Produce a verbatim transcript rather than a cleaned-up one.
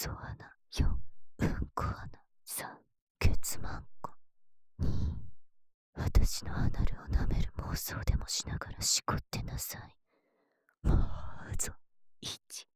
そ穴、よん、うんこ穴、さん、ケツマンコ、に、私のアナルを舐める妄想でもしながらしこってなさい。もうぞ、いち、